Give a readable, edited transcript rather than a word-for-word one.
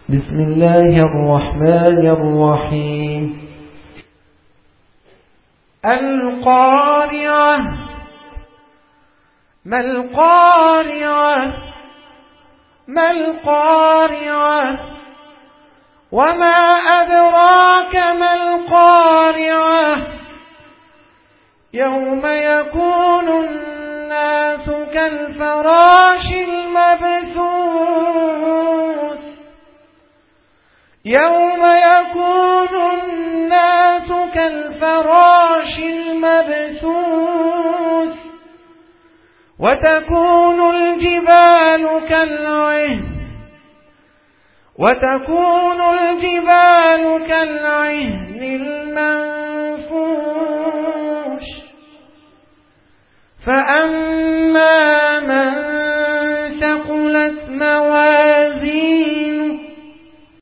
بسم الله الرحمن الرحيم. القارعة. ما القارعة؟ ما القارعة؟ وما أدراك ما القارعة؟ يوم يكون الناس كالفراش المبثوث. يوم يكون الناس كالفراش المبثوث وتكون الجبال كالعهن المنفوش. فأما